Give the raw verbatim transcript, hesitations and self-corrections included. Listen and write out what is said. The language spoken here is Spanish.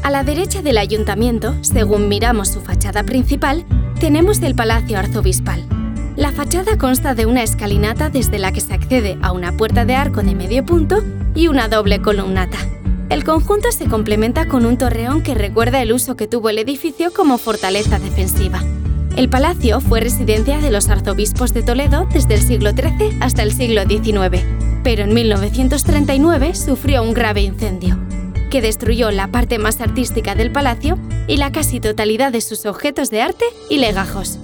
A la derecha del ayuntamiento, según miramos su fachada principal, tenemos el Palacio Arzobispal. La fachada consta de una escalinata desde la que se accede a una puerta de arco de medio punto y una doble columnata. El conjunto se complementa con un torreón que recuerda el uso que tuvo el edificio como fortaleza defensiva. El palacio fue residencia de los arzobispos de Toledo desde el siglo trece hasta el siglo diecinueve, pero en mil novecientos treinta y nueve sufrió un grave incendio, que destruyó la parte más artística del palacio y la casi totalidad de sus objetos de arte y legajos.